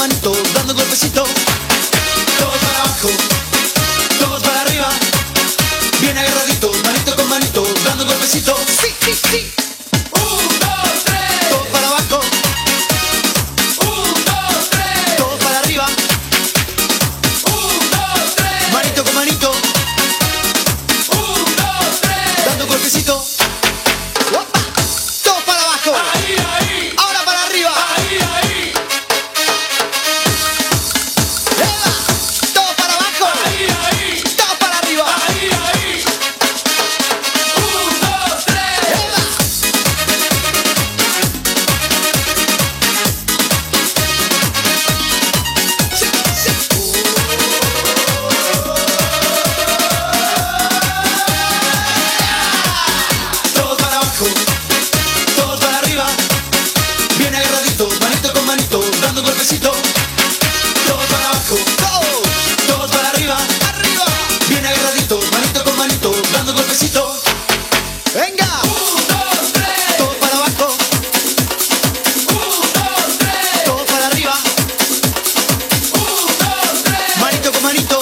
manito, dando golpecito. Todos para abajo, todos para arriba. Bien agarradito, manito con manito, dando golpecito. Sí, sí, sí. 1, 2, 3. Todos para abajo. 1, 2, 3. Todos para arriba. 1, 2, 3. Manito con manito. 1, 2, 3. Dando golpecito. ¡Opa! Todos para abajo. Ahí, ahí. Ahora para arriba. Ahí, ahí. ¡Eva! Todos para abajo. Ahí, ahí. Todos para arriba. Ahí, ahí. 1, 2, 3. ¡Eva! Sí, sí. Todos para abajo, todos para arriba. Bien agarradito, manito con manito, dando golpecito. Todos para abajo, todos para arriba. Arriba. Bien agarradito, manito con manito, dando golpecito. Venga. 1, 2, 3. Todos para abajo. 1, 2, 3. Todos para arriba. 1, 2, 3. Manito con manito.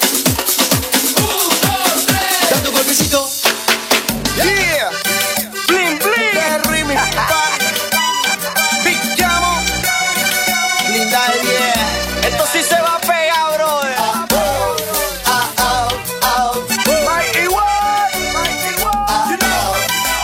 1, 2, 3. Dando golpecito. Yeah, bling bling, el remix, Big Llamo, Linda de 10. Esto sí se va a pegar, brother. Mighty One, you know.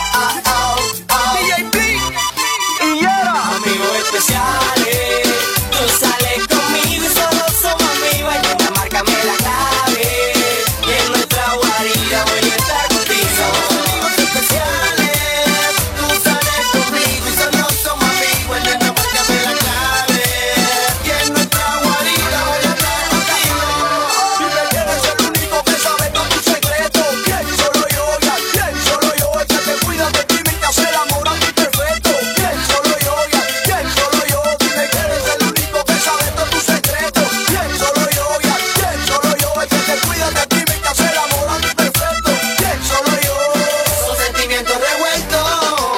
DJ Bling y Yera. Amigos especiales, tú sales conmigo y solo somos amigos. En esta márcame la clave y en nuestra guarida voy a estar contigo. Amigos especiales, tú sales conmigo y solo somos amigos. En esta márcame la clave y en nuestra guarida voy a estar contigo. Dime quién es el único que sabe todo tu secreto. ¿Quién? Solo yo, ya. ¿Quién? Solo yo, el que te cuida de ti y te hace el amor a ti perfecto. ¿Quién? Solo yo, ya. ¿Quién? Solo yo, dime quién es el único que sabe todo tu secreto. ¿Quién? Solo yo, ya. ¿Quién? Solo yo, el que te cuida de ti y te hace el amor a ti perfecto. ¿Quién? Solo yo. Son sentimientos revueltos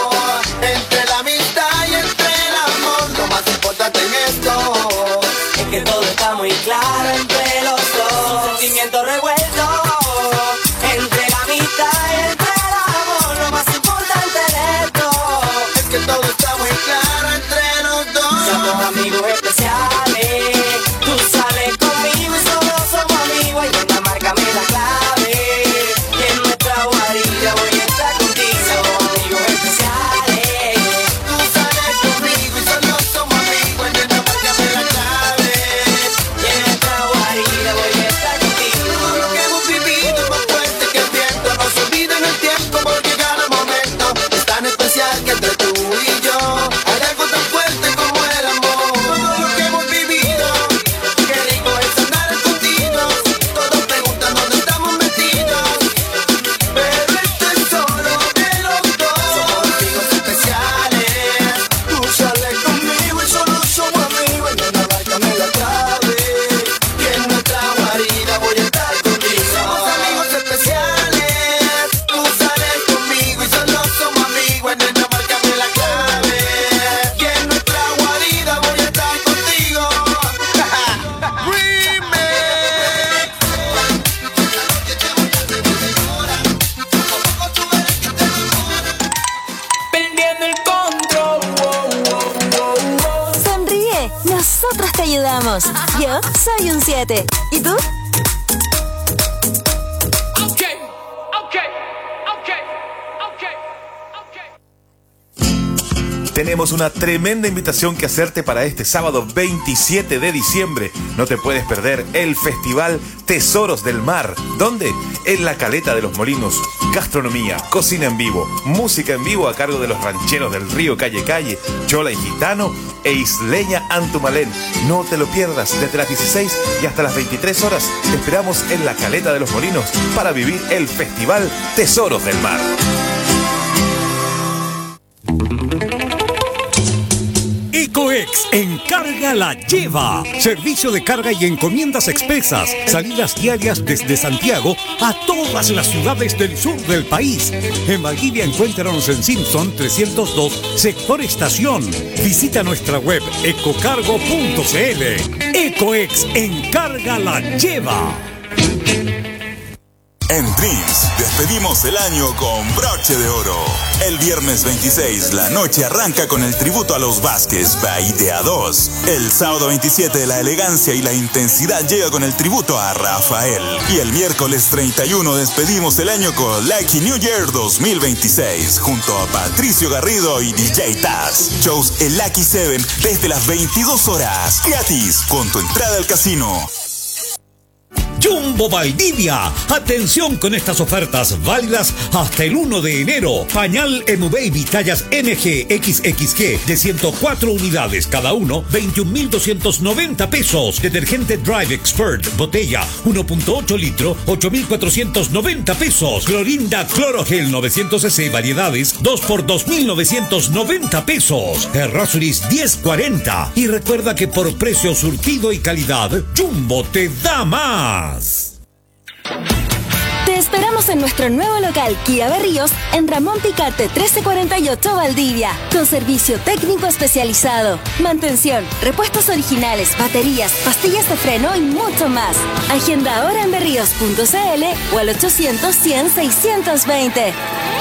entre la amistad y entre el amor. Lo más importante en esto Es que todo está muy claro entre los dos. Sentimientos revueltos entre la amistad y entre el amor. Lo más importante de esto es que todo está muy claro entre los dos. somos amigos especiales. Tú sales conmigo y solo somos amigos. Y esta márcame la clave y en nuestra guarida voy a estar contigo. Somos amigos especiales. Tú sales conmigo y solo somos amigos. En esta márcame la clave Y en nuestra guarida voy a estar contigo. Todo lo que hemos vivido es más fuerte que el viento. No se olvida en el tiempo porque cada momento es tan especial que entre tú y yo hay algo tan fuerte como el amor. Todo lo que hemos vivido, qué rico es andar escondidos. Todos preguntan dónde estamos metidos, pero esto es solo de los dos. Somos amigos especiales. Tú sales conmigo y solo somos amigos. Y en la barca me la clave y en nuestra guarida voy a estar contigo. Somos amigos especiales. Tú sales conmigo y solo somos amigos. En esta barca me la clave y en nuestra guarida voy a estar contigo. Remix. Perdiendo el control. Sonríe, nosotros te ayudamos. Yo soy un 7. ¿Y tú? Tenemos una tremenda invitación que hacerte para este sábado 27 de diciembre. No te puedes perder el Festival Tesoros del Mar. ¿Dónde? En la Caleta de los Molinos. Gastronomía, cocina en vivo, música en vivo a cargo de los rancheros del río Calle Calle, Chola y Gitano e Isleña Antumalén. No te lo pierdas, desde las 16 y hasta las 23 horas. Te esperamos en la Caleta de los Molinos para vivir el Festival Tesoros del Mar. Ecoex, encarga la lleva. Servicio de carga y encomiendas expresas. Salidas diarias desde Santiago a todas las ciudades del sur del país. En Valdivia encuéntranos en Simpson 302, sector estación. Visita nuestra web ecocargo.cl. Ecoex, encarga la lleva. En Dreams, despedimos el año con broche de oro. El viernes 26, la noche arranca con el tributo a los Vázquez by de A2. El sábado 27, la elegancia y la intensidad llega con el tributo a Rafael. Y el miércoles 31, despedimos el año con Lucky New Year 2026, junto a Patricio Garrido y DJ Taz. Shows en Lucky 7 desde las 22 horas. Gratis, con tu entrada al casino. Jumbo Valdivia. Atención con estas ofertas válidas hasta el 1 de enero. Pañal Emu Baby tallas MG XXG de 104 unidades cada uno, 21.290 pesos. Detergente Drive Expert botella 1.8 litro, 8.490 pesos. Clorinda Clorogel 900 cc variedades 2 por 2.990 pesos. Errázuriz 1040. Y recuerda que por precio, surtido y calidad, Jumbo te da más. Te esperamos en nuestro nuevo local Kia Berríos en Ramón Picarte 1348 Valdivia, con servicio técnico especializado, mantención, repuestos originales, baterías, pastillas de freno y mucho más. Agenda ahora en berríos.cl o al 800-100-620.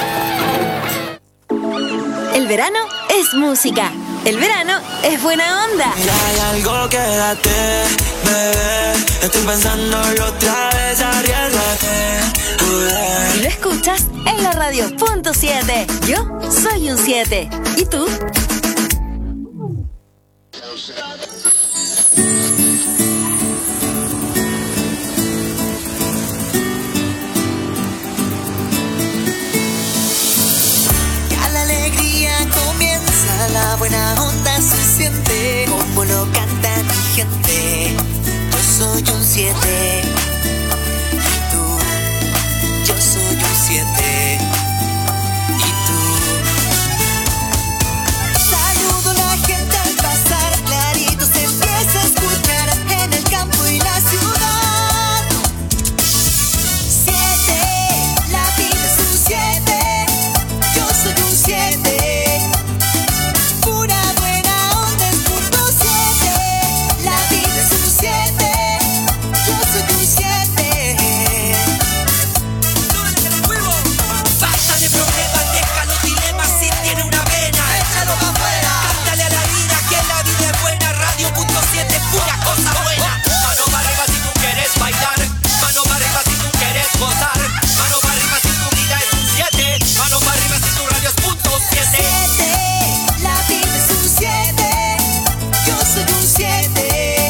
El verano es música. El verano es buena onda. Mira, hay algo, quédate, bebé. Estoy pensándolo otra vez, arriesgate. Y lo escuchas en la radio.7. Yo soy un 7. ¿Y tú? Ya la alegría comienza, la buena onda se siente, como lo canta mi gente. Yo soy un 7. Yo soy un 7. ¿Y tú? Saludo a la gente al pasar, clarito se empieza a escuchar en el campo y la ciudad. 7, la vida es un 7. Yo soy un 7. Pura buena onda es punto 7. La vida es un 7. Yo soy un 7. Basta de problemas, deja los dilemas si tiene una vena. Échalo pa' afuera. Cántale a la vida que la vida es buena. Radio.7, pura cosa buena. Mano para arriba si tú quieres bailar. Mano para arriba si tú quieres gozar. Mano para arriba si tu vida es un 7. Mano para arriba si tu radio es punto 7. 7, la vida es un 7. Yo soy un 7.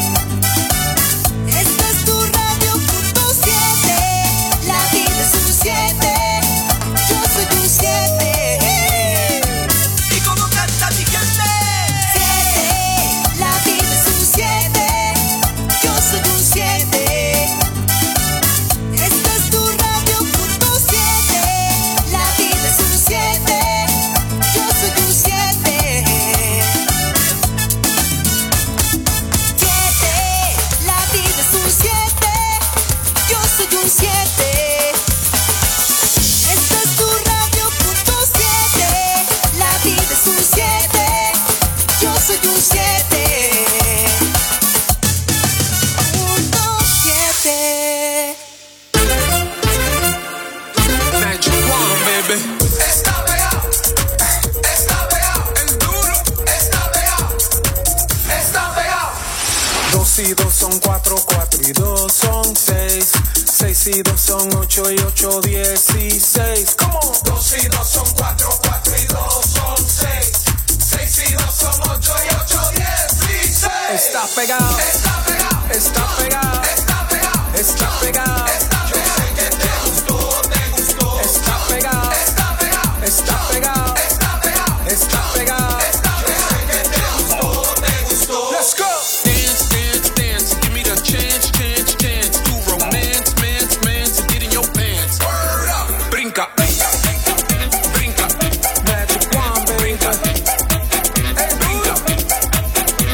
Esta es tu radio punto 7. La vida es un 7. Yo soy un 7. ¿Y cómo canta mi gente? 7, la vida es un 7. Yo soy un 7. Esta es tu radio punto 7. La vida es un 7. Yo soy un 7. 7, la vida es un 7. Yo soy un 7. Esta es tu radio punto 7. La vida es un 7. Yo soy un 7. Punto 7. Magic One, baby. Está pegado, el duro, está pegado. 2 y 2 son 4, 4 y 2 son 6. 6 y 2 son 8 y 8, 16. ¿Cómo? 2 y 2 son 4, 4 y 2 son 6. 6 y 2 son 8 y 8, 16. Está pegado, Está pegado, está pegado, está pegado, está pegado, Yo sé que te gustó, está pegado, está pegado, está pegado, está pegado, está pegado. Yo sé que te gustó. Let's go. Dance, dance, dance. Give me the chance, chance, chance to romance, mance, mance, and get in your pants. Word up. Brinca, brinca, brinca, Magic One, baby. brinca, brinca,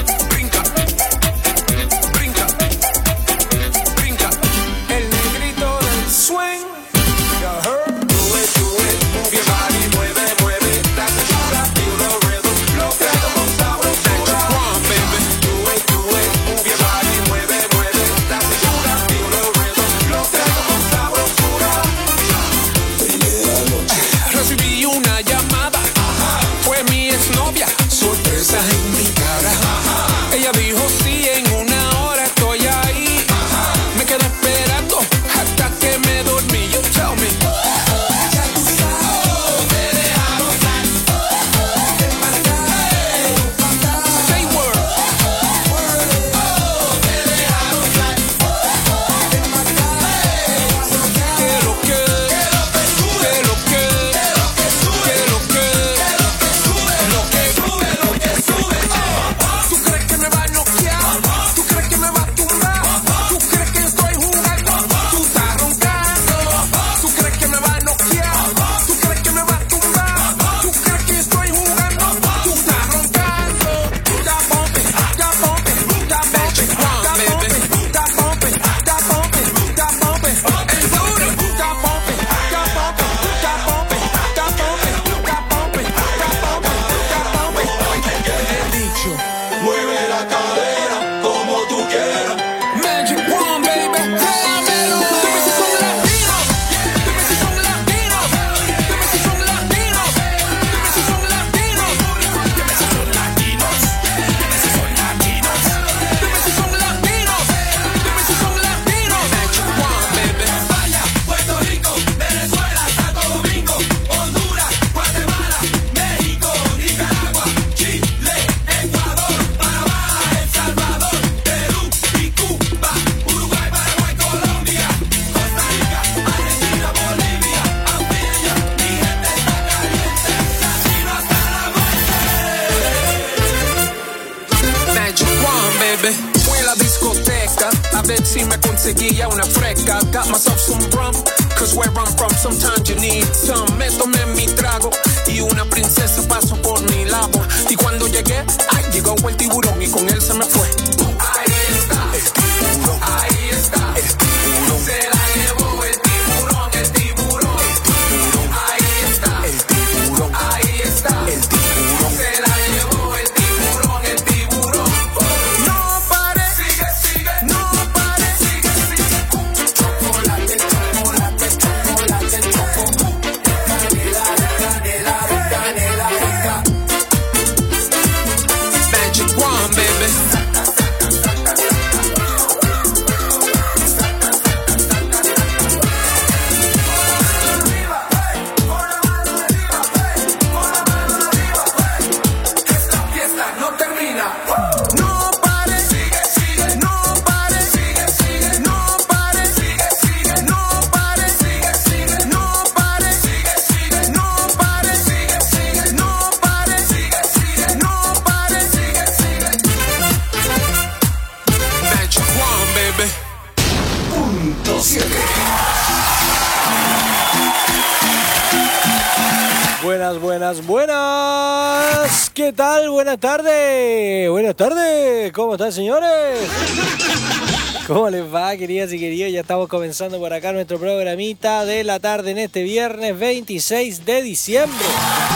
mucho. Mueve la cadera como tú quieras. Magic One, baby. Dímelo. Dime si son latinos. Dime si son latinos. Dime si son latinos. Dime si son latinos. Dime si son latinos. Dime si son latinos. Dime si son latinos. Dime si son latinos. Magic One, baby. España, Puerto Rico, Venezuela, Santo Domingo, Honduras, Guatemala, México, Nicaragua, Chile, Ecuador, Panamá, El Salvador, Perú y Cuba, Uruguay, Paraguay, Colombia, Costa Rica, Argentina, Bolivia, Antillas, mi gente está caliente, latino hasta la muerte. Magic One, baby. Fui a la discoteca a ver si me conseguía una fresca. Got myself some rum, cause where I'm from sometimes you need some. Me tomé mi trago y una princesa pasó por mi lado. Y cuando llegué, ay, llegó el tiburón y con él se me fue. Ahí está, el tiburón, ahí está, el tiburón, se la llevó el tiburón, el tiburón, el tiburón, ahí está, el tiburón, ahí está, el tiburón, se la llevó el tiburón, el tiburón. No pare, Sigue, sigue, no pare, sigue, sigue, chocolate, chocolate, chocolate, choco, canela, canela, canela, rica. Magic One, baby. Esta fiesta no termina. No pare, Sigue, sigue, no pare, sigue, sigue, no pare, sigue, sigue, no pare, sigue, sigue, no pare, sigue, sigue, no pare, sigue, sigue, no pare, sigue, sigue, no pare. sigue, sigue. Magic One, baby. Punto 7. Buenas, buenas, buenas. ¿Qué tal? Buenas tardes. Buenas tardes. ¿Cómo están, señores? ¿Cómo les va, queridas y queridos? Ya estamos comenzando por acá nuestro programita de la tarde en este viernes 26 de diciembre.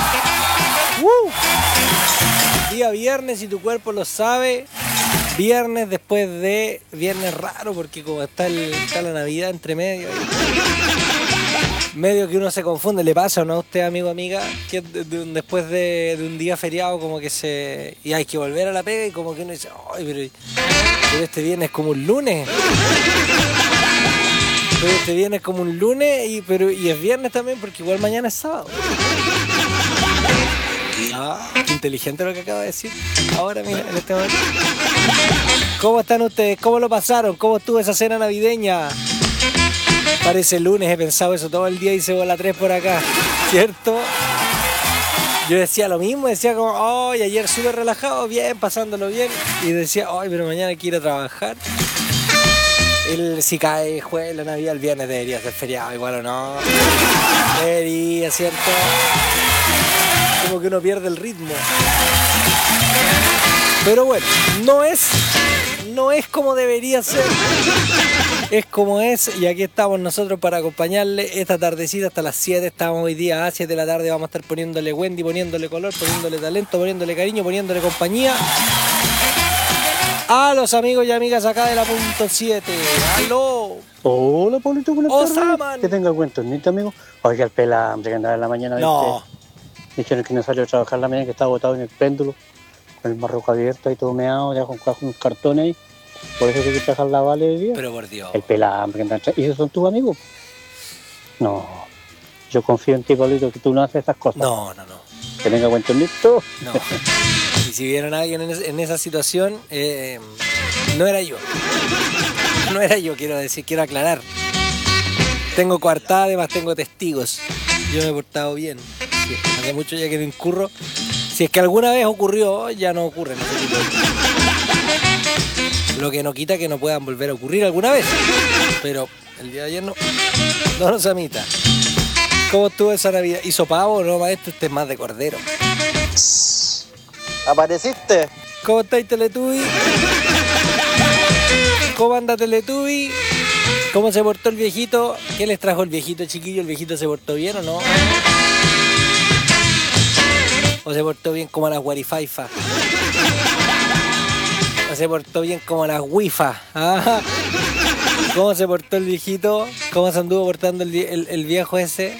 Día viernes, y tu cuerpo lo sabe. Viernes después de... Viernes raro, porque como está la Navidad entre medio. Medio que uno se confunde. ¿Le pasa o no a usted, amigo, amiga? Que después de un día feriado como que se... Y hay que volver a la pega y como que uno dice... Ay, pero este viernes es como un lunes. Pero este viernes es como un lunes y es viernes también porque igual mañana es sábado. Ah, qué inteligente lo que acabo de decir. Ahora, mira, en este momento. ¿Cómo están ustedes? ¿Cómo lo pasaron? ¿Cómo estuvo esa cena navideña? Parece lunes, he pensado eso todo el día y se bola 3 por acá, ¿cierto? Yo decía lo mismo, decía como, ay, ayer súper relajado, bien, pasándolo bien. Y decía, ay, pero mañana hay que ir a trabajar. Si cae jueves, la Navidad, el viernes debería ser feriado, igual o no. Debería, ¿cierto? Como que uno pierde el ritmo. Pero bueno, no es como debería ser. Es como es, y aquí estamos nosotros para acompañarle esta tardecita hasta las 7. Estamos hoy día a 7 de la tarde, vamos a estar poniéndole Wendy, poniéndole color, poniéndole talento, poniéndole cariño, poniéndole compañía a los amigos y amigas acá de la punto 7. ¡Aló! Hola, Pablito, buenas tardes. Osaman. Que tenga buen tornito, amigo. Oiga, el pelambre que andaba en la mañana. No. Dijeron que no salió a trabajar la mañana, que estaba botado en el péndulo, con el marroco abierto ahí todo meado, ya con unos cartones ahí. Por eso hay que trabajar la Vale hoy día. Pero por Dios. El pelambre que andan. ¿Y esos son tus amigos? No. Yo confío en ti, Pablito, que tú no haces esas cosas. No. Que tenga buen tornito. No. Y si vieron a alguien en esa situación, no era yo. No era yo, quiero aclarar. Tengo coartada, además tengo testigos. Yo me he portado bien. Sí, hace mucho ya que no incurro. Si es que alguna vez ocurrió, ya no ocurre. No sé qué. Lo que no quita que no puedan volver a ocurrir alguna vez. Pero el día de ayer no. No nos amita. ¿Cómo estuvo esa Navidad? ¿Hizo pavo o no, maestro? Usted es más de cordero. ¿Apareciste? ¿Cómo estáis, Teletubby? ¿Cómo anda, Teletubby? ¿Cómo se portó el viejito? ¿Qué les trajo el viejito, chiquillo? ¿El viejito se portó bien o no? ¿O se portó bien como a las guarifaifas? se portó bien como las wifas. ¿Ah? ¿Cómo se portó el viejito? ¿Cómo se anduvo portando el viejo ese?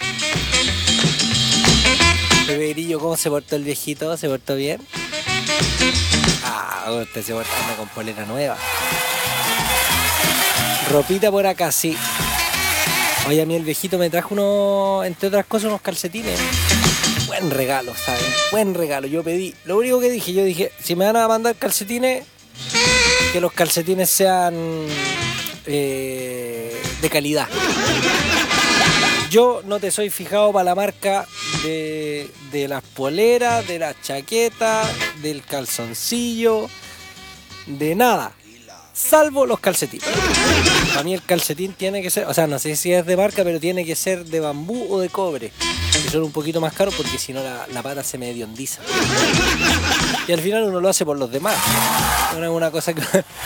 Pepe Grillo, ¿cómo se portó el viejito? ¿Se portó bien? Ah, usted se portó con polera nueva. Ropita por acá, sí. Oye, a mí el viejito me trajo entre otras cosas, unos calcetines. Buen regalo, ¿sabes? Buen regalo. Yo pedí, lo único que dije, yo dije, si me van a mandar calcetines, que los calcetines sean de calidad. Yo no te soy fijado para la marca de las poleras, de la chaqueta, del calzoncillo, de nada. Salvo los calcetines. Para mí el calcetín tiene que ser, o sea, no sé si es de marca, pero tiene que ser de bambú o de cobre. Que son un poquito más caros porque si no la pata se me hediondiza. Y al final uno lo hace por los demás. No es una cosa que...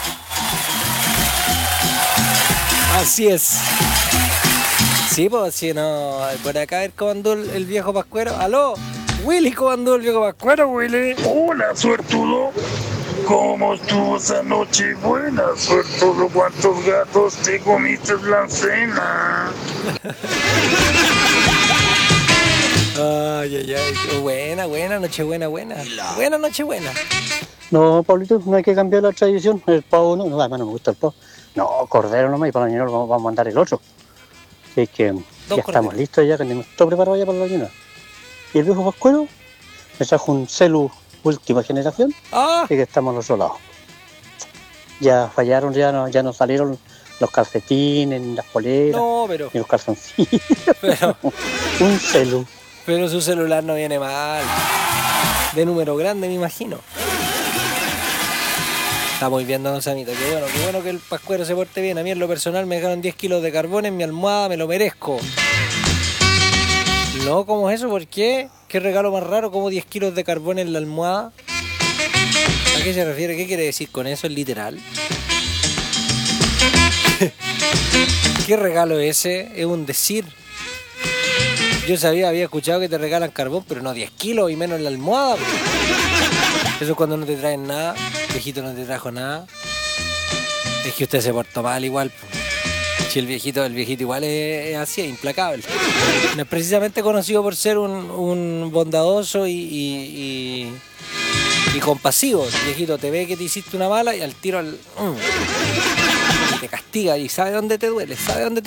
Así es. Sí, pues si no, por acá a ver cómo andó el viejo Pascuero. ¡Aló! Willy, ¿cómo andó el viejo Pascuero, Willy? Hola, suertudo. ¿Cómo estuvo esa noche? Buena, suertudo. ¿Cuántos gatos te comiste en la cena? Ay, ay, ay. Buena, nochebuena, buena. Buena, nochebuena. No, Pablito, no hay que cambiar la tradición. El pavo no, además no me gusta el pavo. No, cordero nomás, y para mañana vamos a mandar el otro. Así que ya estamos listos, ya tenemos todo preparado ya para la mañana. Y el viejo Pascuero me trajo un celu última generación y que estamos al otro lado. Ya fallaron, ya no salieron los calcetines, ni las poleras, ni los calzoncillos. Pero, un celu. Pero su celular no viene mal. De número grande, me imagino. Está muy bien, don Samito. Qué bueno que el Pascuero se porte bien. A mí en lo personal me dejaron 10 kilos de carbón en mi almohada, me lo merezco. No, ¿cómo es eso? ¿Por qué? ¿Qué regalo más raro? ¿Cómo 10 kilos de carbón en la almohada? ¿A qué se refiere? ¿Qué quiere decir con eso? ¿Es literal? ¿Qué regalo es ese? Es un decir. Yo había escuchado que te regalan carbón, pero no 10 kilos y menos en la almohada. Eso es cuando no te traen nada. Viejito no te trajo nada. Es que usted se portó mal igual. Si el viejito igual es así, es implacable. No es precisamente conocido por ser un bondadoso y compasivo. El viejito te ve que te hiciste una mala y al tiro y te castiga y sabe dónde te duele,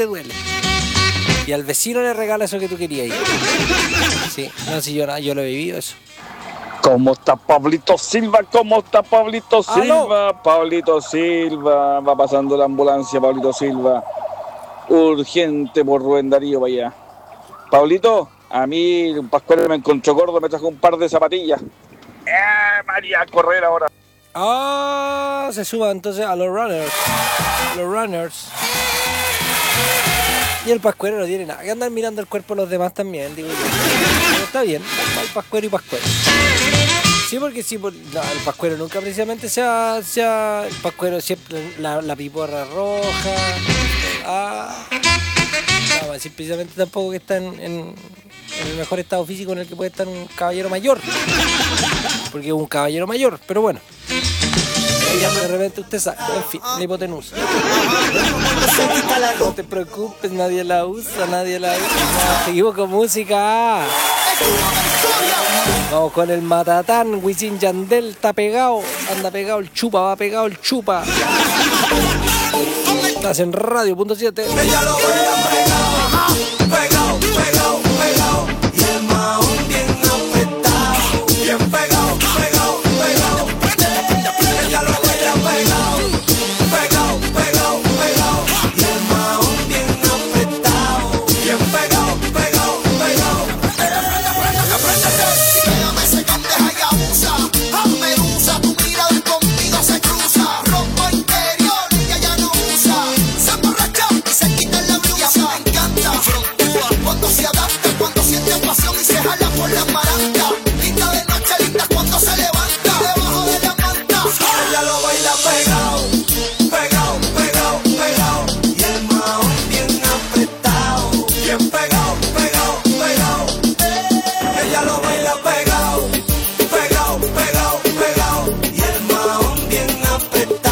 Y al vecino le regala eso que tú querías. Sí, no, si yo lo he vivido eso. ¿Cómo está Pablito Silva? ¿Cómo está Pablito Silva? ¡Aló! Pablito Silva, va pasando la ambulancia, Pablito Silva. Urgente por Rubén Darío para allá. Pablito, a mí un Pascuero me encontró gordo, me trajo un par de zapatillas. María, a correr ahora. Ah, se suba entonces a los runners. Y el Pascuero no tiene nada que andar mirando el cuerpo de los demás también, digo yo. Pero está bien, el Pascuero y Pascuero. Sí, porque el Pascuero nunca precisamente sea el Pascuero siempre la piporra roja. No, decir precisamente tampoco que está en el mejor estado físico en el que puede estar un caballero mayor. Porque es un caballero mayor, pero bueno. De repente usted sabe, en fin, la hipotenusa. No te preocupes, nadie la usa. Seguimos con música. Vamos con el Matatán, Wisin Yandel está pegado, anda pegado el chupa, va pegado el chupa. Estás en Radio.7. Ella lo veía pegado. Y el maón bien apretado, bien pegado. Ella lo veía pegado. Y el maón bien apretado, bien pegado. Déjame ese que deja y abusa. Medusa, tu mirada conmigo se cruza. Rompo interior y ella no usa. Se emborracha y se quita la blusa. Me encanta. Frontúa cuando se adapta, cuando siente pasión y se jala por la maranta. Linda de noche, linda cuando se levanta. Debajo de la manta. Ella lo baila pegado. Y el maón bien apretado. Bien pegado. Ella lo baila pegado. Y el maón bien apretado.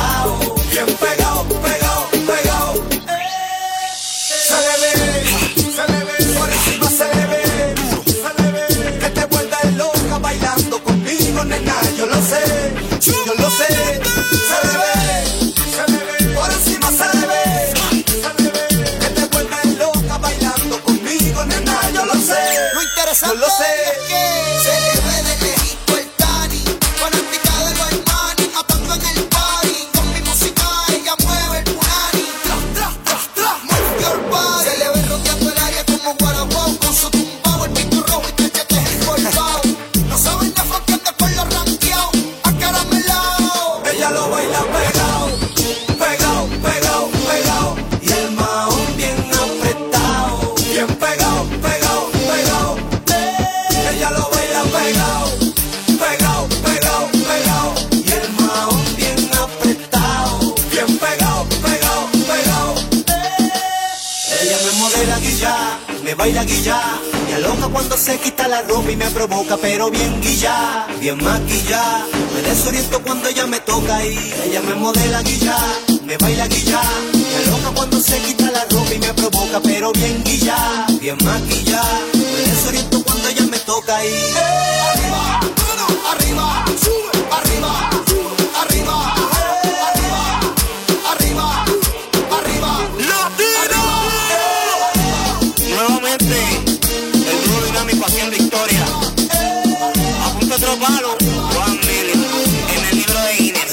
Yo lo sé, se le ve, por encima se le ve. Que te vuelves loca bailando conmigo, nena, yo lo sé. Lo interesante yo lo sé. es que se le ve de lejito el Tani, fanática de los Armani, matando en el party. Con mi música ella mueve el punani. Move your body. Se le ve rodeando el área como Guaraguao, con su tumbao, el pico rojo y cachetes encorvados. No saben de fronteando con los ranqueados, acaramelao. Ella lo baila pegado, pegado, pegado, pegado. Y el mahón bien apretado, bien pegado, pegado, pegado. Ella lo baila pegado, pegado, pegado, pegado. Y el mahón bien apretado, bien pegado, pegado, pegado. Ella me modela guilla, me baila guilla. Me aloca cuando se quita la ropa y me provoca, pero bien guilla, bien maquillada. Me desoriento cuando ella me toca y ella me modela guilla, me baila guilla. Me aloca cuando se quita la ropa y me provoca, pero bien guilla, bien maquillada. Me desoriento cuando ella me toca y arriba, arriba, sube, arriba, arriba, arriba, arriba, arriba, latino. Nuevamente, el dúo dinámico haciendo historia. Apunta otro palo, Juan Million, en el libro de Guinness.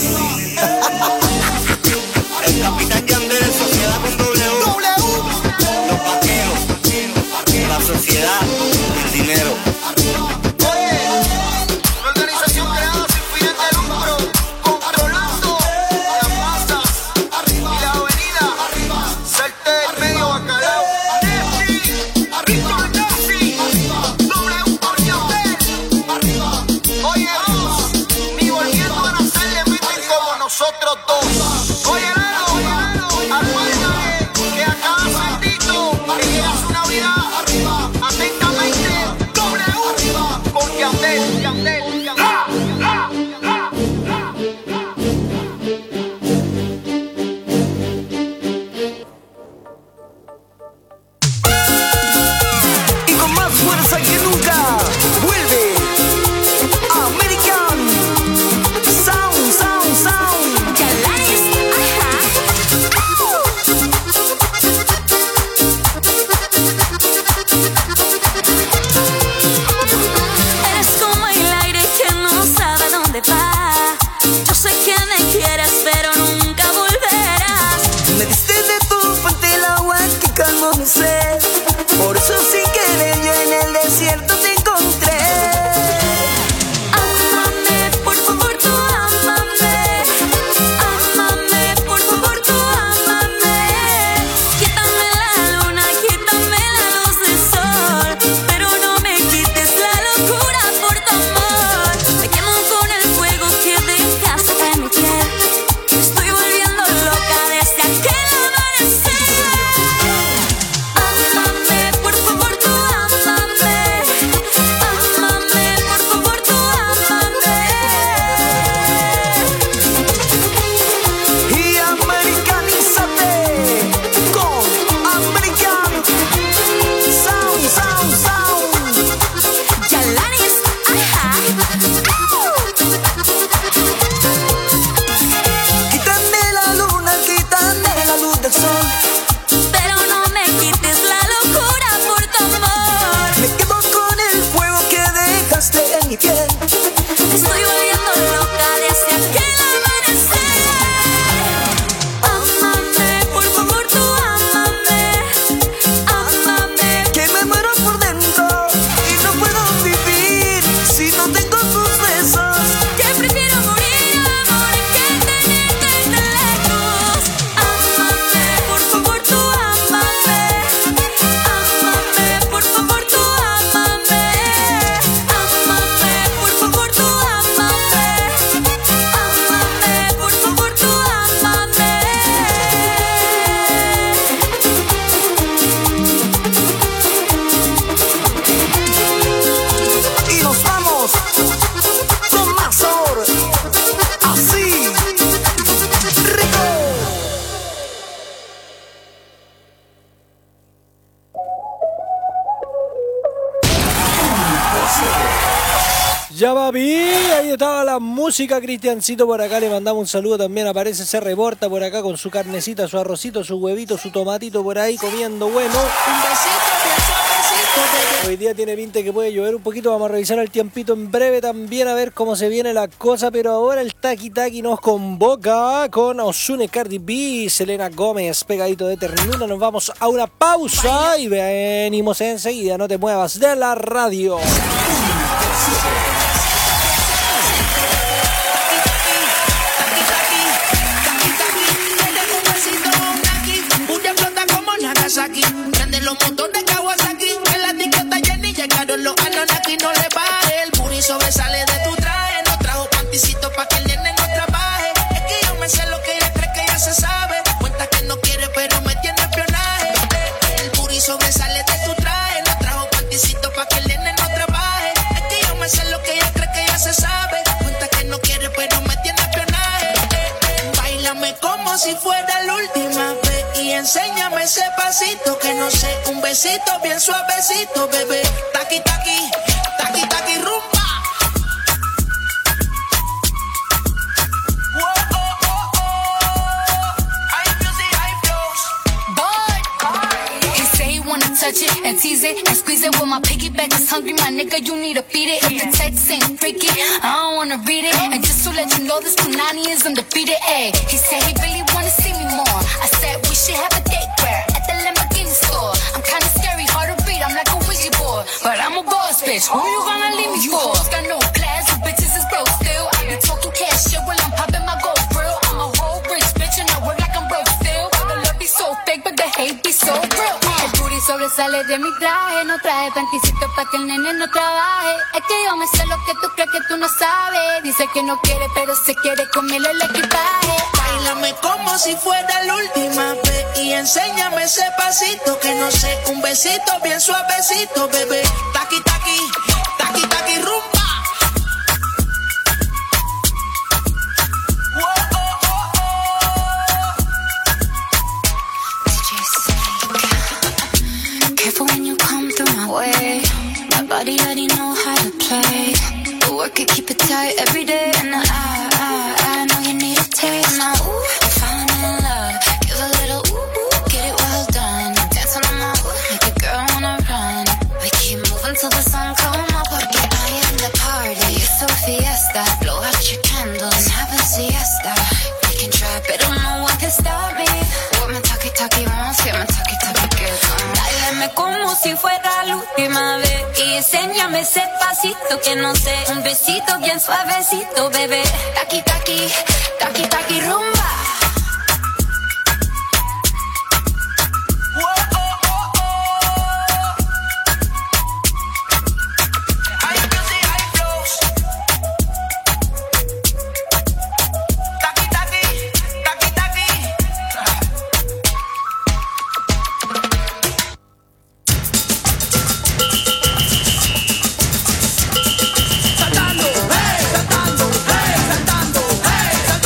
El capitán Yandel en sociedad con W. Los vaqueros, la sociedad, el dinero. Una organización creada sin fines de lucro, controlando a las masas y la avenida. Salte del medio, bacalao. Nefti, arriba, Nazi, W por Yandel. Oye, ni volviendo a nacer le meten como nosotros dos. Oye, acuérdate que a cada sentito le llega su Navidad. Atentamente, W por Yandel, Yandel, Yandel. Y con más fuerza que nunca, vuelve American Sound, Sound, Sound. Ya papi, ahí estaba la música. Cristiancito por acá, le mandamos un saludo también. Aparece, se reporta por acá con su carnecita, su arrocito, su huevito, su tomatito por ahí comiendo bueno. Hoy día tiene pinta que puede llover un poquito. Vamos a revisar el tiempito en breve también a ver cómo se viene la cosa. Pero ahora el Taki Taki nos convoca con Ozune, Cardi B, Selena Gómez, pegadito de ternura. Nos vamos a una pausa y venimos enseguida. No te muevas de la radio. Nagasaki, prende los motores de Kawasaki. En la etiqueta Jenny llegaron los Anunnaki. No le pare, el booty sobresale de tu traje. No trajo panticito pa' que el nene no trabaje. Es que yo me sé lo que ella cree que ya se sabe. Cuenta que no quiere pero me tiene espionaje. El booty sobresale de tu traje. No trajo panticito pa' que el nene no trabaje. Es que yo me sé lo que ella cree que ya se sabe. Cuenta que no quiere pero me tiene espionaje. Báilame como si fuera la última vez. Y enséñame ese pasito que no sé, un besito bien suavecito, bebé. Taqui, taqui, taqui, taqui, rumba. He say he wanna touch it and tease it and squeeze it. When my piggyback is hungry, my nigga, you need to feed it. If the text ain't freaky, I don't wanna read it. And just to let you know, this Punani is undefeated. Ay, he said he really wanna see me more. I said we should have a date where at the Lamborghini store. I'm kinda scary, hard to read, I'm like a Ouija board. But I'm a boss, bitch, who you gonna leave me for? Got no class, you bitches is broke still. I be talking cash shit while I'm popping my gold grill. I'm a whole rich bitch and I work like I'm broke still. The love be so fake, but the hate be so real. El booty sobresale de mi traje. No traje panticito pa' que el nene no trabaje. Es que yo me sé lo que tú crees que tú no sabes. Dice que no quiere, pero se quiere comerle el equipaje. Báilame como si fuera la última vez. Y enséñame ese pasito que no sé, un besito bien suavecito, bebé. Taqui, taqui, taqui, taqui, rumba. Careful when you come through my way. My body already know how to play. But work it, keep it tight every day. And I know you need a taste. Now, ooh, I'm falling in love. Give a little ooh, get it well done. Dancing on my ooh, make a girl wanna run. We keep moving till the sun come up. Porque I am the party. You're so fiesta. Blow out your candles and have a siesta. We can try, pero no one can stop me. What my talkie wants, get my talkie gets on. Dáleme como si fuera la última vez. Y enséñame ese pasito que no sé, un besito bien suavecito, bebé. Taqui, taqui, taqui, taqui, rumba. Saltando, hey, saltando, hey, saltando, hey, saltando.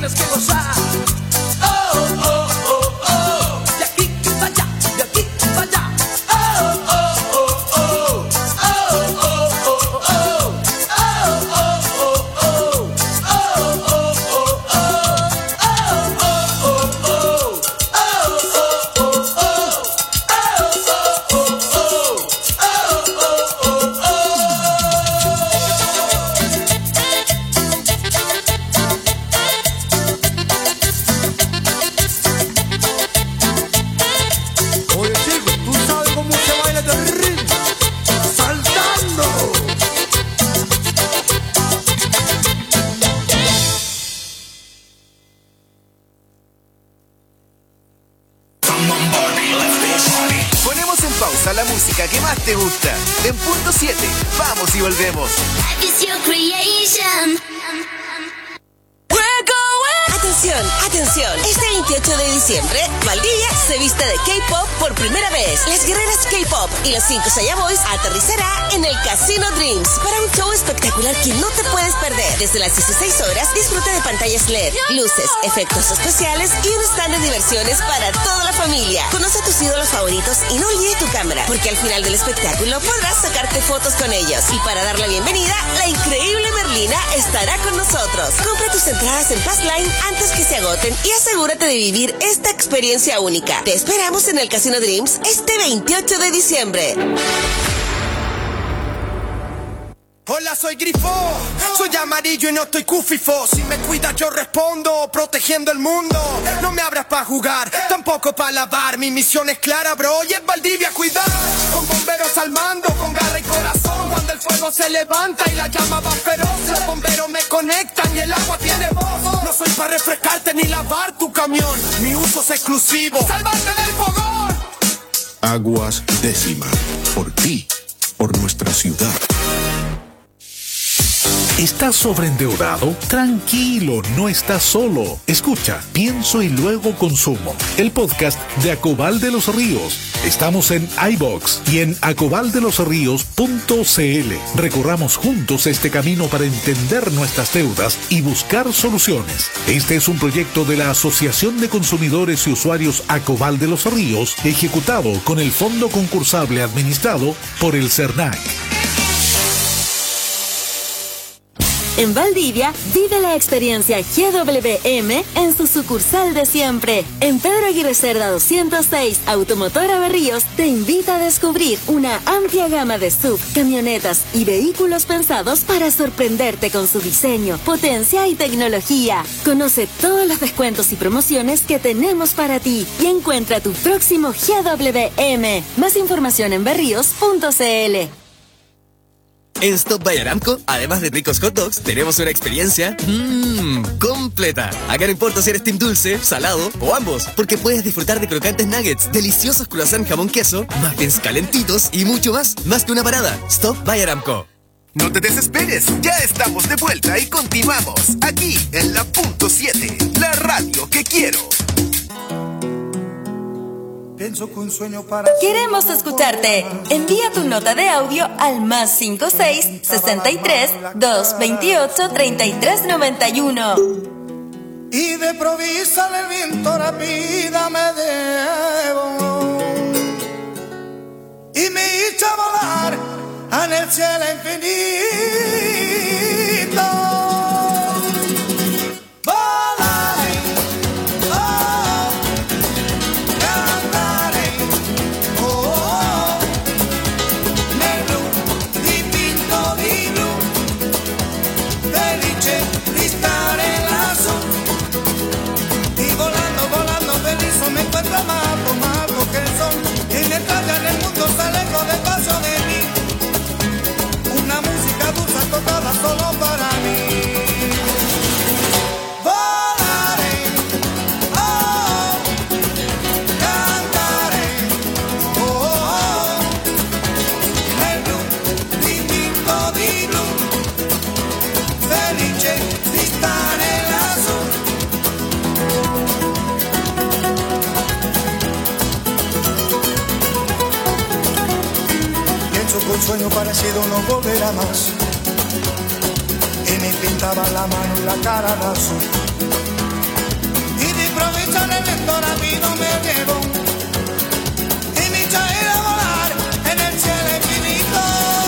tienes que gozar. Oh, oh, oh, oh. De aquí para allá, de aquí para allá. Oh, oh, oh, oh. Oh, oh, oh, oh. Oh, oh, oh, oh. Oh, oh, oh, oh. Oye, chico, ¿tú sabes cómo se baila este ritmo? ¡Saltando! Ponemos en pausa la música que más te gusta. En punto 7, vamos y volvemos. It's your creation. Atención, atención. Este 28 de diciembre, Valdivia se viste de K-pop por primera vez. Las guerreras K-pop y los 5 Saya Boys aterrizará en el Casino Dreams para un show espectacular que no te puedes perder. Desde las 16 horas, disfruta de pantallas LED, luces, efectos especiales y un stand de diversiones para toda la familia. Conoce a tus ídolos favoritos y no olvides tu cámara, porque al final del espectáculo podrás sacarte fotos con ellos. Y para dar la bienvenida, la increíble Merlina estará con nosotros. Compra tus entradas en Fastline antes que se agoten y asegúrate de vivir esta experiencia única. Te esperamos en el Casino Dreams este 28 de diciembre. Hola, soy Grifo, soy amarillo y no estoy cufifo. Si me cuidas yo respondo, protegiendo el mundo. No me abras pa' jugar, tampoco pa' lavar. Mi misión es clara, bro, y es Valdivia cuidar. Con bomberos al mando, con garra y corazón. Cuando el fuego se levanta y la llama va feroz, los bomberos me conectan y el agua tiene voz. No soy pa' refrescarte ni lavar tu camión, mi uso es exclusivo, ¡sálvate del fogón! Aguas Décima, por ti, por nuestra ciudad. ¿Estás sobreendeudado? Tranquilo, no estás solo. Escucha, Pienso y Luego Consumo, el podcast de Acobal de los Ríos. Estamos en iVoox y en acobaldelosríos.cl. Recorramos juntos este camino para entender nuestras deudas y buscar soluciones. Este es un proyecto de la Asociación de Consumidores y Usuarios Acobal de los Ríos, ejecutado con el fondo concursable administrado por el CERNAC. En Valdivia, vive la experiencia GWM en su sucursal de siempre. En Pedro Aguirre Cerda 206, Automotora Berríos te invita a descubrir una amplia gama de SUV, camionetas y vehículos pensados para sorprenderte con su diseño, potencia y tecnología. Conoce todos los descuentos y promociones que tenemos para ti y encuentra tu próximo GWM. Más información en berríos.cl. En Stop by Aramco, además de ricos hot dogs, tenemos una experiencia completa. Acá no importa si eres team dulce, salado o ambos, porque puedes disfrutar de crocantes nuggets, deliciosos croissant jamón queso, muffins calentitos y mucho más. Más que una parada. Stop by Aramco. No te desesperes, ya estamos de vuelta y continuamos aquí en la punto 7, la radio que quiero. Queremos escucharte. Envía tu nota de audio al más 56 63 228 33 91. Y de provisa el viento la vida me debo y me hizo volar en el cielo infinito. Me encuentro más que el sol. En el calle en el mundo se alejo despacio de mí. Una música dulce tocada solo para mí. Volaré, oh, cantaré, oh, oh, nel blu, dipinto di blu, felice di stare lassù. Un sueño parecido no volverá más. Y me pintaba la mano y la cara de azul. improviso en el viento rápido me llevo y me echa a ir a volar en el cielo infinito.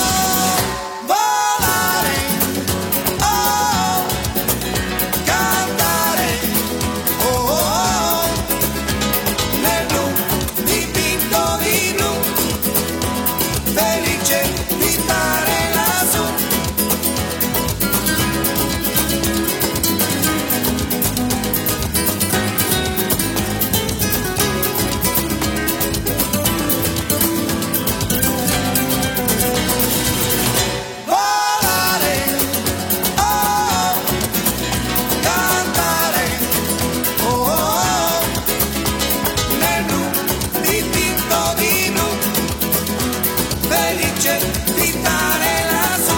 Volaré, oh, cantaré, oh, oh, nel blu dipinto di blu, felice di stare lassù. Volare, oh, cantare, oh, oh, nel blu dipinto di blu, felice di stare lassù.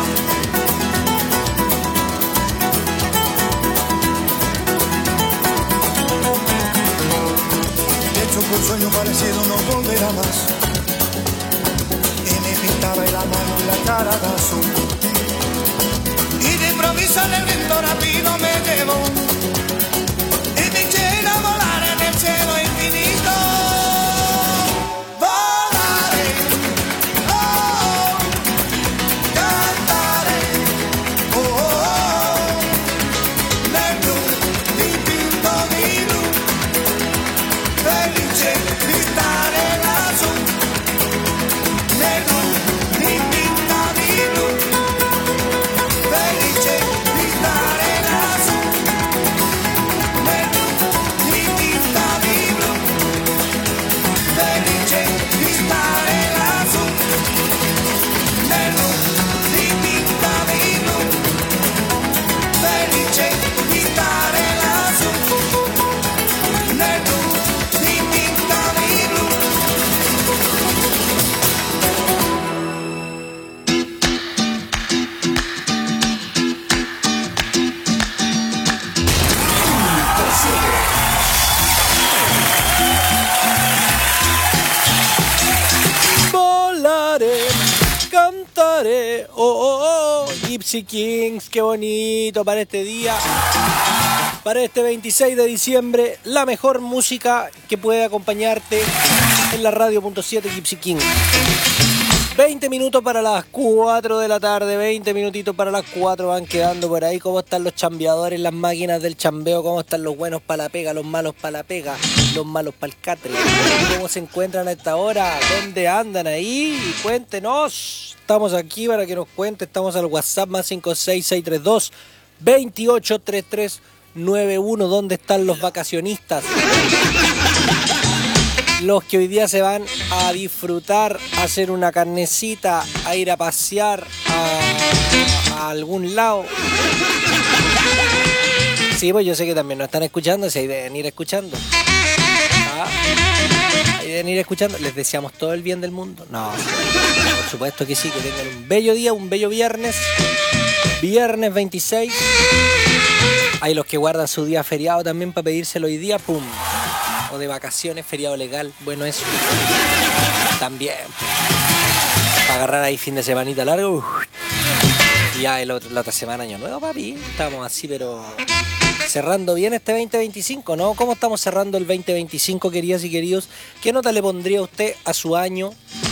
Pienso que un sueño parecido no volverá más y me pintaba la mano y la cara de azul y de improviso en el viento rápido me llevo y me eché a volar en el cielo infinito. Volaré, oh, cantaré, oh, oh, nel blu dipinto di blu, felice di stare lassù, nel blu dipinto di blu, felice di stare lassù, nel blu dipinto di blu, felice di stare lassù, nel blu dipinto di blu, felice di stare lassù, nel blu dipinto di blu. Volaré, cantaré, oh, oh, oh, Gypsy Kings, qué bonito para este día, para este 26 de diciembre, la mejor música que puede acompañarte en la radio.7 Gypsy King. 20 minutos para las 4 de la tarde, 20 minutitos para las 4 van quedando por ahí. ¿Cómo están los chambeadores, las máquinas del chambeo? ¿Cómo están los buenos para la pega, los malos para la pega, los malos para el catre? ¿Cómo se encuentran a esta hora? ¿Dónde andan ahí? Cuéntenos. Estamos aquí para que nos cuente. Estamos al WhatsApp más 56632 283391. ¿Dónde están los vacacionistas? Los que hoy día se van a disfrutar, a hacer una carnecita, a ir a pasear a algún lado. Sí, pues yo sé que también nos están escuchando, si hay de venir escuchando. Hay de venir escuchando. Les deseamos todo el bien del mundo. No, por supuesto que sí, que tengan un bello día, un bello viernes. Viernes 26. Hay los que guardan su día feriado también para pedírselo hoy día, pum. O de vacaciones, feriado legal, bueno eso. También. Para agarrar ahí fin de semanita largo. Y ya la otra semana año nuevo, papi. Estamos así, pero cerrando bien este 2025, ¿no? ¿Cómo estamos cerrando el 2025, queridas y queridos? ¿Qué nota le pondría usted a su año?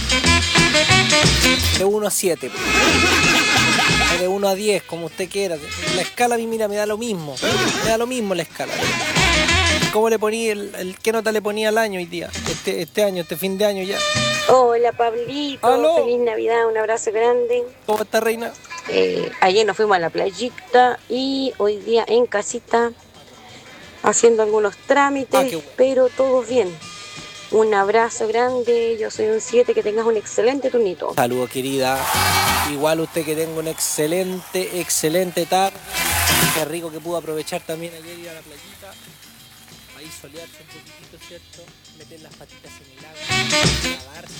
De 1 a 7. O de 1 a 10, como usted quiera. La escala a mí, mira, me da lo mismo. Me da lo mismo la escala. ¿Cómo le ponía qué nota le ponía al año hoy día? Este año, este fin de año ya. Hola Pablito, ¿Aló? Feliz Navidad, un abrazo grande. ¿Cómo está, reina? Ayer nos fuimos a la playita y hoy día en casita haciendo algunos trámites, qué bueno. pero todo bien. Un abrazo grande, yo soy un 7, que tengas un excelente turnito. Saludos, querida. Igual usted que tenga una excelente tarde. Qué rico que pudo aprovechar también ayer ir a la playita. Ahí solearse un poquitito, ¿cierto? Meter las patitas en el agua, lavarse.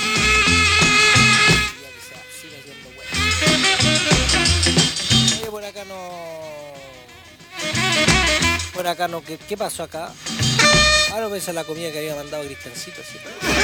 Ya que sea, sigue siendo bueno. Oye, por acá no, ¿qué pasó acá? Ahora ves la comida que había mandado Cristiancito, ¿sí?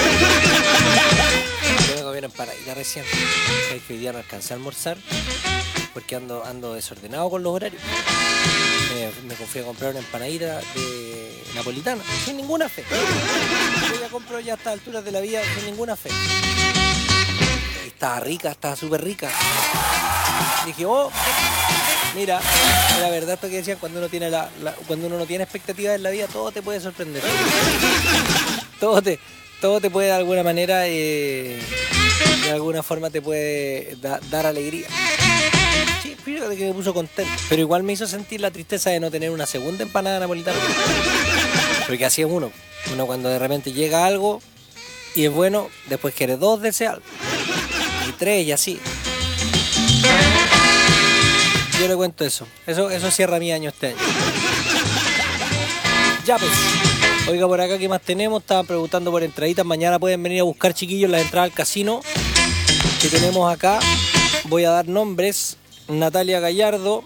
Yo me comí una empanadita recién. Sabes que hoy día no alcancé a almorzar porque ando desordenado con los horarios. me fui a comprar una empanadita de napolitana, sin ninguna fe. Yo ya compro ya a estas alturas de la vida sin ninguna fe. Estaba rica, estaba súper rica. Dije, oh, mira, la verdad esto que decían, cuando uno tiene cuando uno no tiene expectativas en la vida, todo te puede sorprender. Todo te puede de alguna manera, de alguna forma te puede dar alegría. Sí, fíjate que me puso contento, pero igual me hizo sentir la tristeza de no tener una segunda empanada napolitana. Porque así es uno cuando de repente llega algo y es bueno, después quiere 2 de ese algo, y 3 y así. Yo le cuento eso cierra mi año este año. Ya pues. Oiga, por acá, ¿qué más tenemos? Estaban preguntando por entraditas. Mañana pueden venir a buscar, chiquillos, las entradas al casino que tenemos acá. Voy a dar nombres. Natalia Gallardo,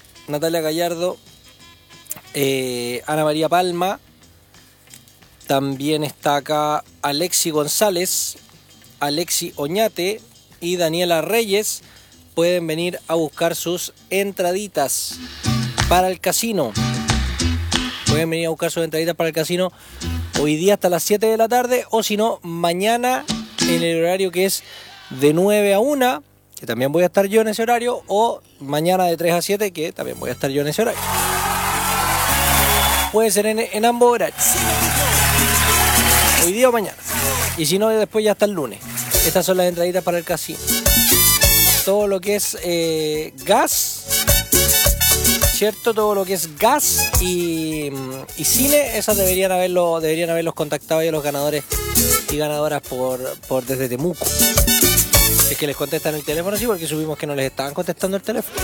Ana María Palma. También está acá Alexi González, Alexi Oñate y Daniela Reyes. Pueden venir a buscar sus entraditas para el casino. Pueden venir a buscar sus entraditas para el casino hoy día hasta las 7 de la tarde, o si no, mañana en el horario que es de 9 a 1, que también voy a estar yo en ese horario, o mañana de 3 a 7, que también voy a estar yo en ese horario. Puede ser en ambos horarios. Hoy día o mañana. Y si no, después ya hasta el lunes. Estas son las entraditas para el casino. Todo lo que es gas, ¿cierto? Todo lo que es gas y cine, esas deberían haberlos contactado ya los ganadores y ganadoras por desde Temuco. Es que les contestan el teléfono, sí, porque supimos que no les estaban contestando el teléfono.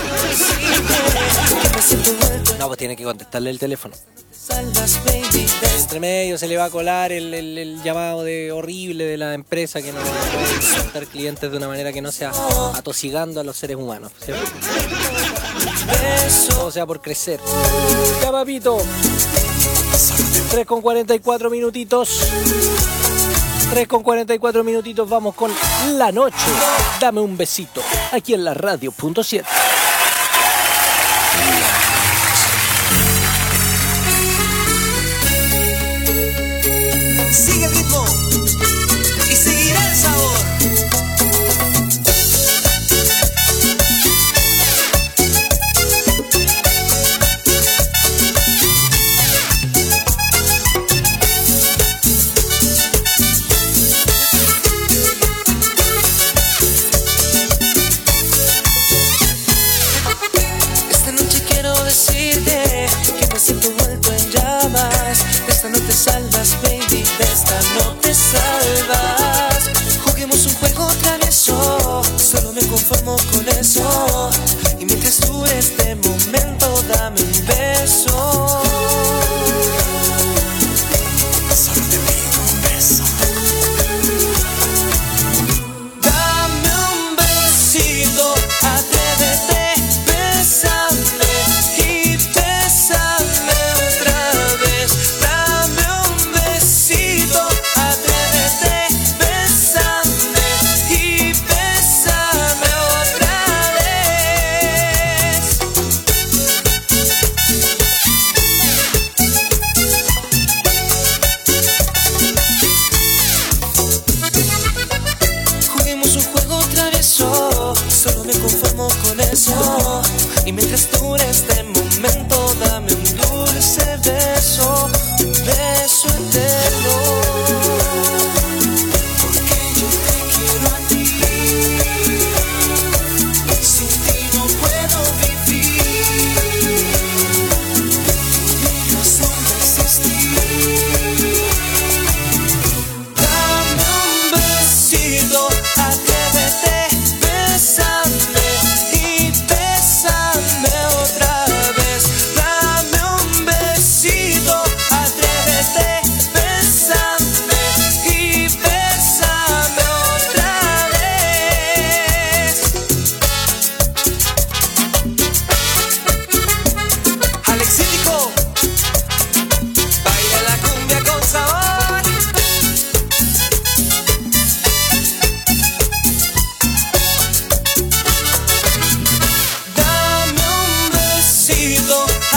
No, pues tienen que contestarle el teléfono. Entre medio se le va a colar el llamado horrible de la empresa que no le puede contactar clientes de una manera que no sea atosigando a los seres humanos, ¿cierto? O sea, por crecer. Ya, papito. 3:44 minutitos. 3:44 minutitos, vamos con La Noche. Dame un besito. Aquí en la radio.7. Sigue el ritmo y seguirá el sabor. Esta noche quiero decirte que me siento vuelto en llamas. Esta no te salvas, baby, de esta no te salvas. Juguemos un juego travieso, solo me conformo con eso. Y mientras dure este momento, dame un beso. Solo te pido un beso. Dame un besito, atrévete, bésame y bésame otra vez. Dame un besito, atrévete, bésame y bésame otra vez.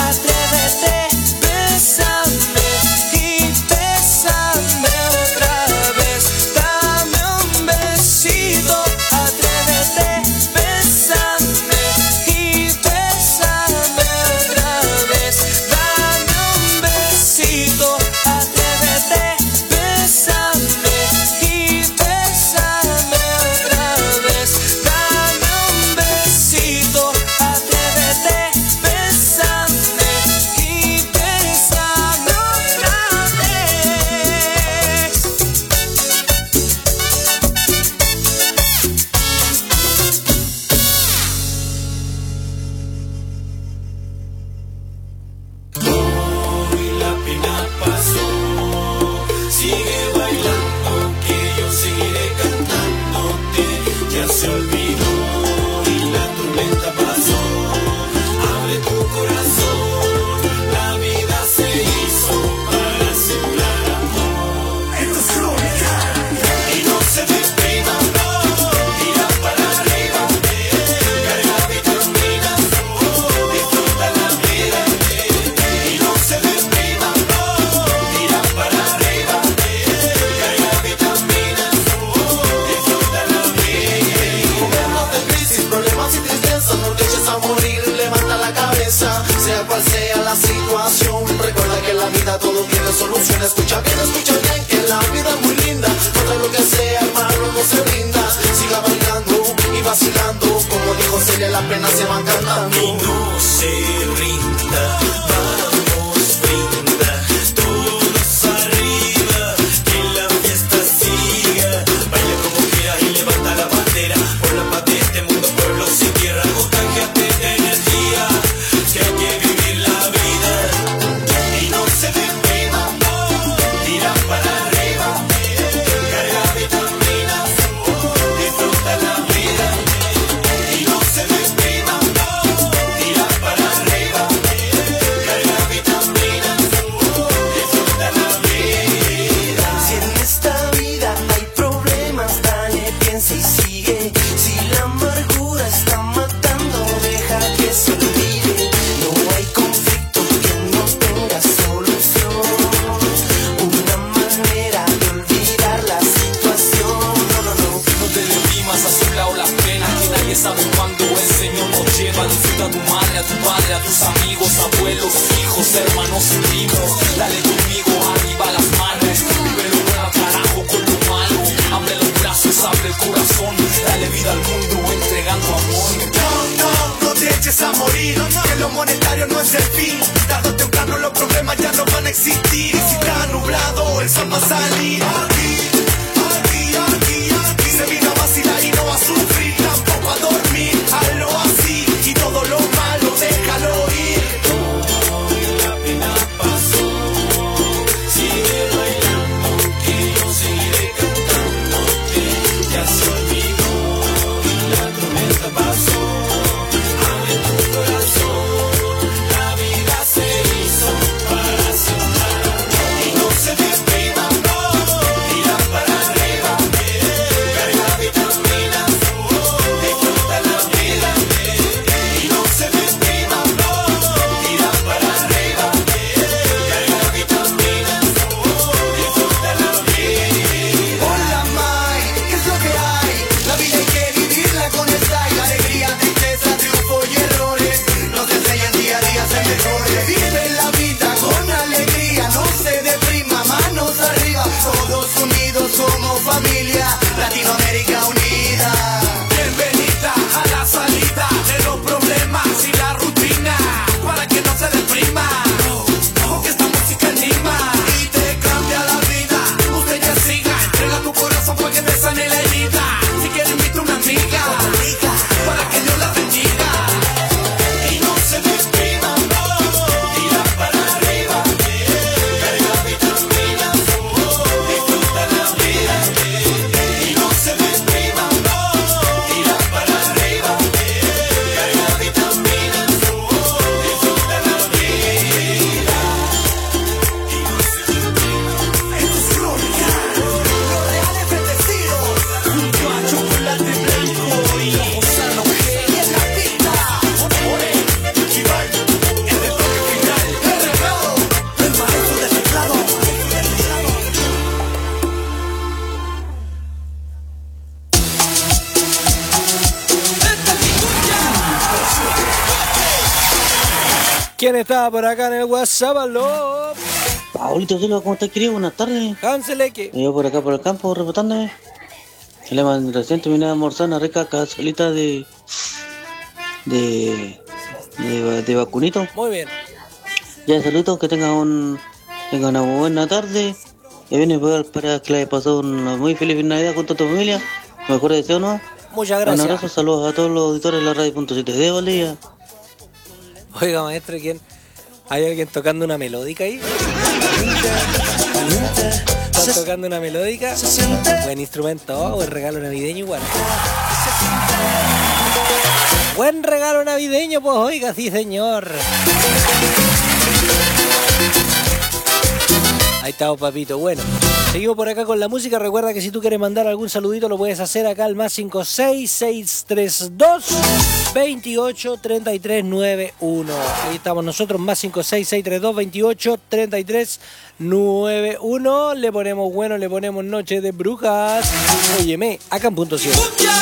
Atrévete, bésame y bésame otra vez. Dame un besito. Atrévete, bésame y bésame otra vez. Dame un besito. Atrévete, bésame y bésame otra vez. Dame un besito. Atrévete, bésame y bésame otra vez. Hoy la pena pasó, sigue bailando que yo seguiré cantándote. Ya se olvidó y la tormenta pasó. Abre tu corazón, la vida se hizo para sembrar amor. Esto es Crónica y no se deprima, no, tira para arriba, carga vitaminas, disfruta la vida. Y no se deprima, no, tira para arriba, carga vitaminas, disfruta la vida. Momentos de crisis, problemas y tristeza, no te eches a morir, levanta la cabeza. Sea cual sea la situación, recuerda que en la vida todo tiene solución. Escucha bien, que la vida es muy linda. Contra lo que sea, hermano, no se rinda. Siga bailando y vacilando, como dijo Celia, las penas se van cantando. Y no se rinda, vamos, brinda, todos arriba, que la fiesta siga. Baila como quieras y levanta la bandera, por la paz de este mundo, pueblo sin tierra. Contágiate de energía, que hay que vivir la vida. Y no se deprima, no, tira para arriba, carga vitaminas, disfruta la vida. Y no se deprima, no, tira para arriba, carga vitaminas, disfruta la vida. Si en esta vida hay problemas, dale, piensa y sigue. Si la amargura está matando, deja que se olvide. No hay conflicto que no tenga solución. Una manera de olvidar la situación. No te deprimas, a su lado las penas, que nadie sabe cuándo el Señor nos lleva. Disfruta a tu madre, a tu padre, a tus amigos, abuelos, hijos, hermanos y primos. Dale conmigo, arriba las manos. Vive lo bueno, carajo, con lo malo. Abre los brazos, abre el corazón. Dale vida al mundo, entregando amor. No te eches a morir, que lo monetario no es el fin. Tarde o temprano los problemas ya no van a existir. Y si está nublado, el sol va a salir. Aquí, se vino a vacilar y no a sufrir, tampoco a dormir. Hazlo así y todo lo malo déjalo ir. Hoy la pena pasó, sigue bailando que yo seguiré cantándote. Ya se olvidó y la tormenta pasó. Abre tu corazón, la vida se hizo para sembrar amor. Y no se deprima, no, ¿Quién estaba por acá en el WhatsApp? ¡Aló! Paulito Silva, ¿cómo estás, querido? Buenas tardes. Hanseleque. Yo por acá por el campo reportándome. Recién terminé de almorzar una rica cazuelita de vacunito. Muy bien. Ya, saludos, que tengan una buena tarde. Y viene para que le haya pasado una muy feliz Navidad con toda tu familia. Mejor deseo, ¿no? Muchas gracias. Un abrazo, saludos a todos los auditores de la radio.7 de Valdivia. Oiga, maestro, ¿quién? ¿Hay alguien tocando una melódica ahí? ¿Están tocando una melódica? Buen instrumento, buen regalo navideño igual. Buen regalo navideño, pues oiga, sí señor. Ahí está, papito. Bueno, seguimos por acá con la música. Recuerda que si tú quieres mandar algún saludito lo puedes hacer acá al más 56632 28 33 91. Ahí estamos nosotros, más 56632 28 33 91. Le ponemos bueno, le ponemos Noche de Brujas. Óyeme, acá en Punto 100.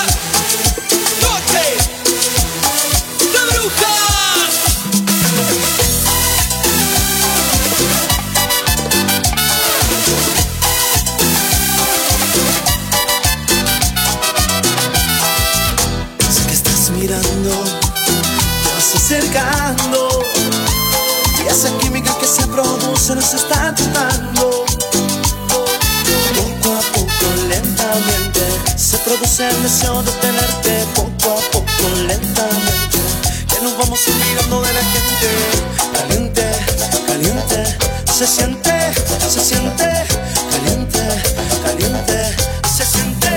Mirando, te vas acercando y esa química que se produce nos está tocando. Poco a poco, lentamente, se produce el deseo de tenerte. Poco a poco, lentamente, que nos vamos olvidando de la gente. Caliente, caliente, se siente, caliente, caliente, se siente.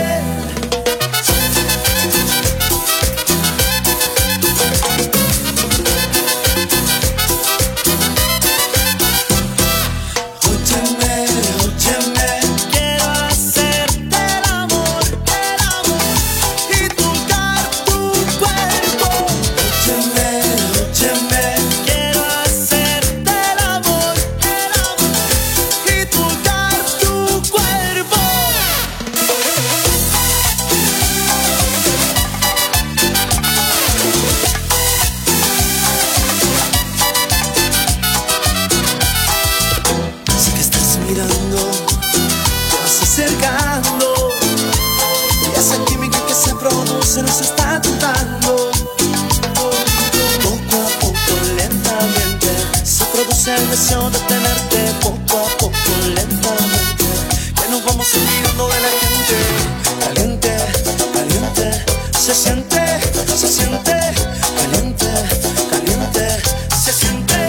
Se nos está tocando. Poco a poco, lentamente, se produce el deseo de tenerte. Poco a poco, lentamente, que nos vamos olvidando de la gente. Caliente, caliente, se siente, caliente, caliente, se siente.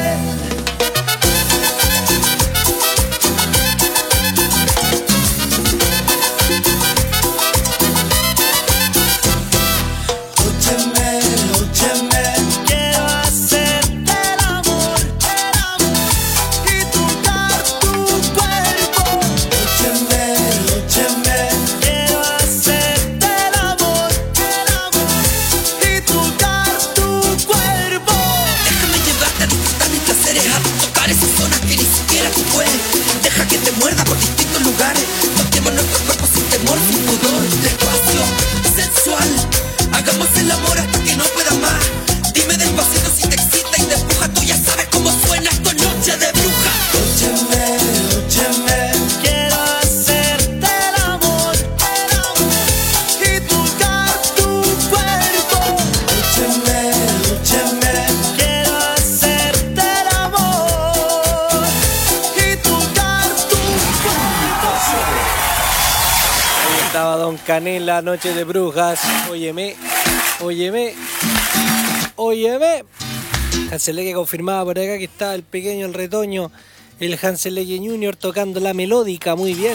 Canela, Noche de Brujas. Óyeme, óyeme, óyeme. Hanseleque confirmaba por acá que está el pequeño, el retoño, el Hanseleque Junior tocando la melódica. Muy bien.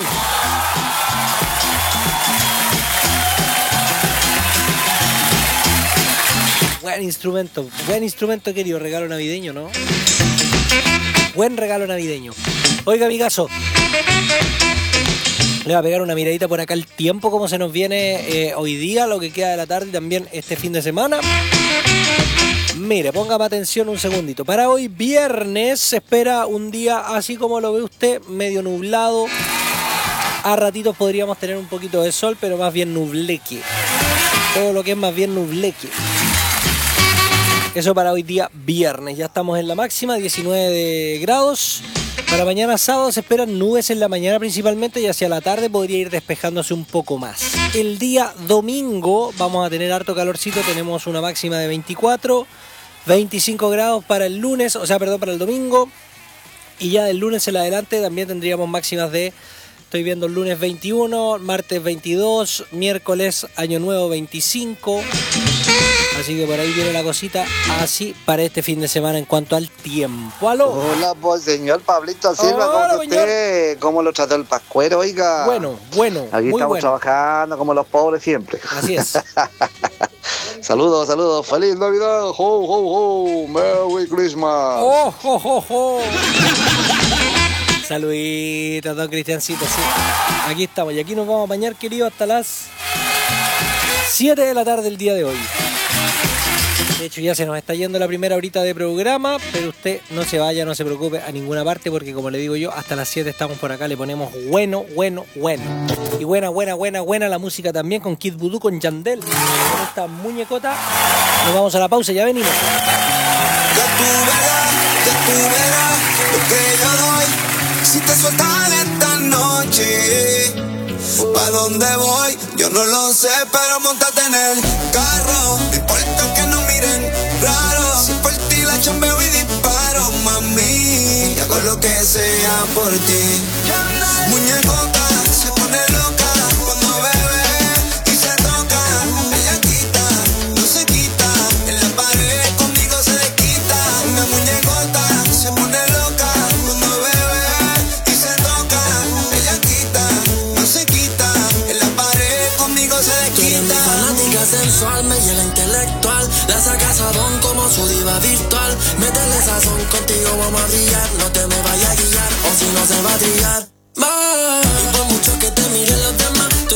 Buen instrumento querido. Regalo navideño, ¿no? Buen regalo navideño. Oiga, amigazo, le va a pegar una miradita por acá el tiempo, como se nos viene hoy día, lo que queda de la tarde y también este fin de semana. Mire, póngame atención un segundito. Para hoy viernes se espera un día así como lo ve usted, medio nublado. A ratitos podríamos tener un poquito de sol, pero más bien nubleque. Todo lo que es más bien nubleque. Eso para hoy día viernes. Ya estamos en la máxima, 19 grados. Para mañana sábado se esperan nubes en la mañana principalmente y hacia la tarde podría ir despejándose un poco más. El día domingo vamos a tener harto calorcito, tenemos una máxima de 24, 25 grados para el lunes, para el domingo. Y ya del lunes en adelante también tendríamos máximas de, estoy viendo el lunes 21, martes 22, miércoles Año Nuevo 25. Así que por ahí viene la cosita así para este fin de semana en cuanto al tiempo. ¡Aló! Hola, pues señor Pablito Silva, Hola, ¿cómo está usted? ¿Cómo lo trató el pascuero, oiga? Bueno. Aquí muy estamos bueno. trabajando como los pobres siempre. Así es. Saludos. ¡Feliz Navidad! ¡Ho, ho, ho! ¡Merry Christmas! ¡Oh, ho, ho, ho! Saluditos, don Cristiancito, sí. Aquí estamos y aquí nos vamos a bañar, querido, hasta las 7 de la tarde el día de hoy. De hecho ya se nos está yendo la primera horita de programa, pero usted no se vaya, no se preocupe a ninguna parte porque como le digo yo, hasta las 7 estamos por acá, le ponemos bueno. Y buena la música también con Kid Voodoo, con Yandel, con esta muñecota. Nos vamos a la pausa, ya venimos. Ya tú verás lo que yo doy si te sueltan esta noche. ¿Pa' dónde voy? Yo no lo sé, pero montate en el carro. No importa que no miren raro. Si por ti la chambeo y disparo, mami. Hago lo que sea por ti. Muñecota se pone loca cuando bebe y se toca. Ella quita, no se quita. En la pared conmigo se le quita. Una muñecota se pone loca cuando bebe y se toca. Ella quita, no se quita. En la pared conmigo se le quita. Mi fanática sensual me llega intelectual. La saca sabón como su diva virtual. Métele sazón, contigo vamos a brillar. No te me vayas a guiar, o si no se va a trillar.